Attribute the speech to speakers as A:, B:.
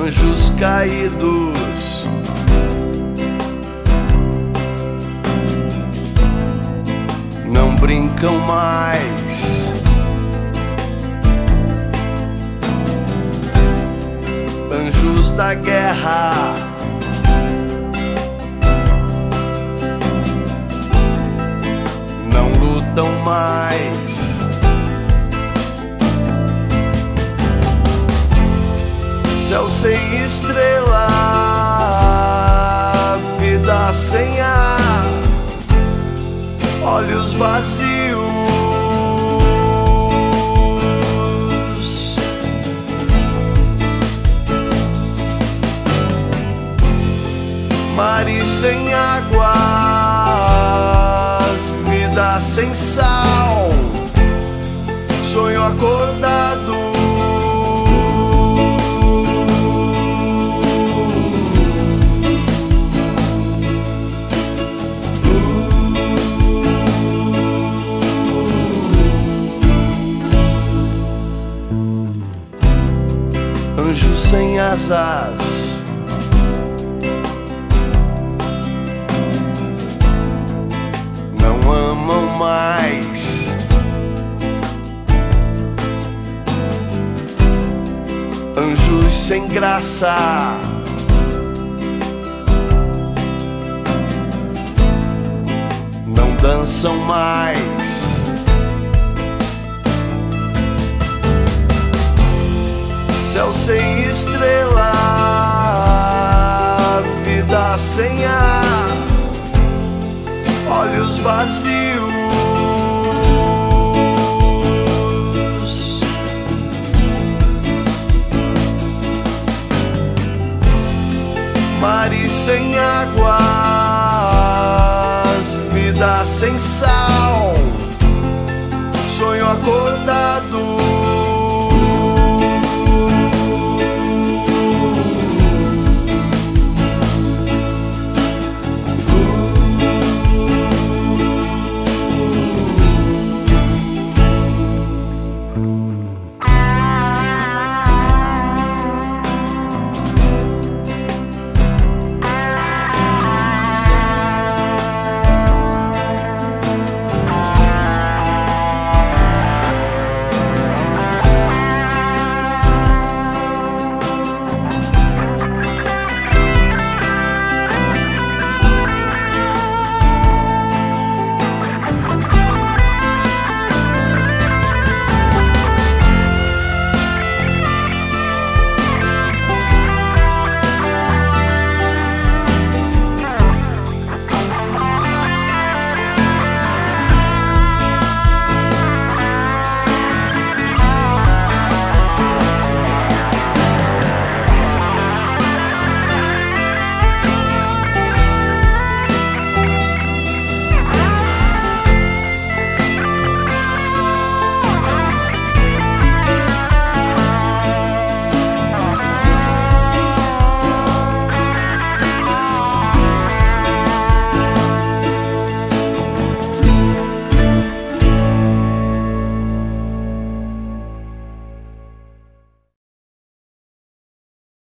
A: anjos caídos, não brincam mais. Anjos da guerra, não lutam mais. Céu sem estrela, vida sem ar, olhos vazios, mares sem águas, vida sem sal, sonho acordado. Anjos sem asas, não amam mais. Anjos sem graça, não dançam mais. Céu sem estrela, vida sem ar, olhos vazios, mares sem águas, vida sem sal, sonho acordado.